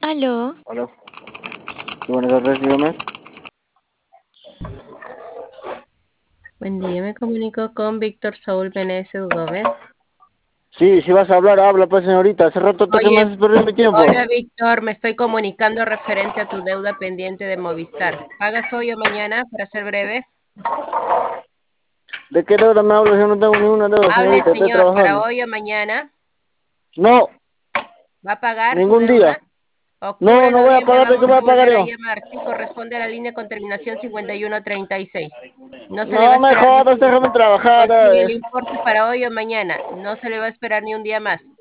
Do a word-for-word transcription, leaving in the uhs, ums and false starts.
Aló, Hola, sí, buenas tardes, dígame. Buen día, me comunico con Víctor Saúl Meneses Gómez. Sí, si vas a hablar, habla pues señorita, hace rato te que me Oye, haces perder mi tiempo. hola Víctor, me estoy comunicando referente a tu deuda pendiente de Movistar. ¿Pagas hoy o mañana, para ser breve? ¿De qué deuda me hablas? Yo no tengo ninguna deuda, Hable, señorita, estoy señor, para trabajando. hoy o mañana. No, ¿Va a pagar su ningún deuda? día. Octubre, No, no voy a noviembre, pagar, ¿de qué vamos voy a a pagar volver a yo? llamar. Sí, corresponde a la línea con terminación cincuenta y uno treinta y seis. No se le va a No me esperar ni jodas, un... déjame trabajar. Ok, el eh. importe para hoy o mañana. No se le va a esperar ni un día más.